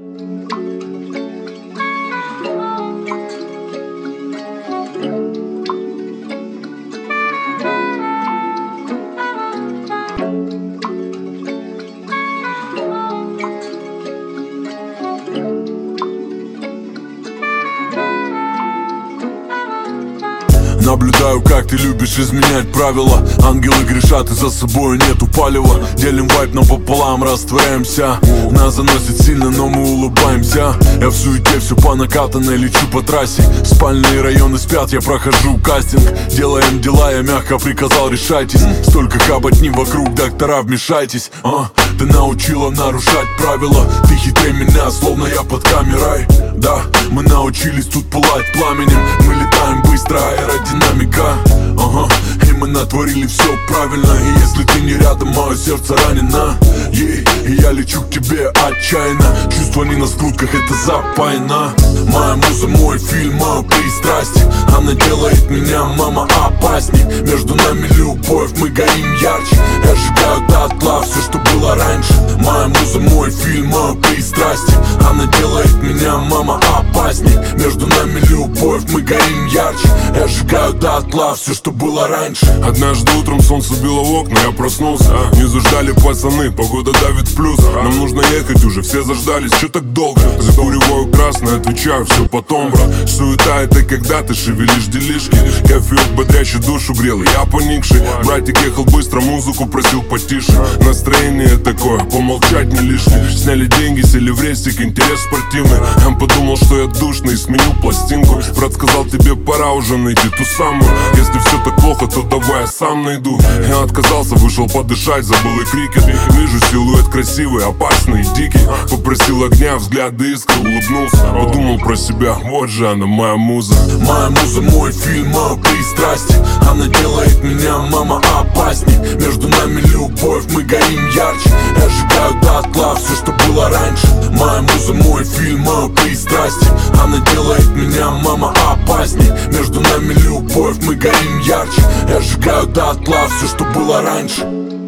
Наблюдаю, как ты любишь изменять правила. Ангелы грешат, и за собой нету палева. Делим вайп напополам, растворяемся. Нас заносит сильно, но мы улыбаемся. Я в суете, все по накатанной, лечу по трассе. Спальные районы спят, я прохожу кастинг. Делаем дела, я мягко приказал, решайтесь. Столько хабатни вокруг, доктора, вмешайтесь. Ты научила нарушать правила. Ты хитрее меня, словно я под камерой. Да, мы научились тут пылать пламенем. Мы летаем быстро, аэродинамика. И мы натворили все правильно. И если ты не рядом, мое сердце ранено. И я лечу к тебе отчаянно. Чувства не на скрутках, это запаяно. Моя муза, мой фильм, мое пристрастие. Она делает меня, мама, опасней. Между нами любовь, мы горим ярче. Я сжигаю дотла все, что было раньше. Моя муза, мой фильм, мое пристрастие. Она делает меня, мама, опасней. Между нами любовь, мы горим ярче. Я сжигаю дотла все, что было раньше. Однажды утром солнце било в окна, я проснулся. Не заждали пацаны, погода давит в плюс. Нам нужно ехать уже, все заждались, че так долго? Закуриваю красное, отвечаю, все потом, брат. Суета это когда ты шевелишь делишки. Кофеек бодрящий душу грел, я поникший. Братик ехал быстро, музыку просил потише. Настроение такое, помолчать не лишнее. Сняли деньги, сели в рейсик, интерес спортивный. Я подумал, что я душный, сменю пластинку. Брат сказал, тебе пора уже найти ту самую. Если все так плохо, то давай я сам найду. Я отказался, вышел подышать, забыл и крикет. Вижу силуэт красивый, опасный, дикий. Попросил огня, взгляды искры, улыбнулся. Подумал про себя, вот же она, моя муза. Моя муза, мой фильм, мое пристрастие. Она делает меня, мама, опасней. Между нами любовь, мы горим ярче. Я сжигаю дотла все, что было раньше. Моя муза, мой фильм, мое пристрастие. Она делает меня, мама, опасней. Между нами любовь, мы горим ярче. Я сжигаю дотла все, что было раньше.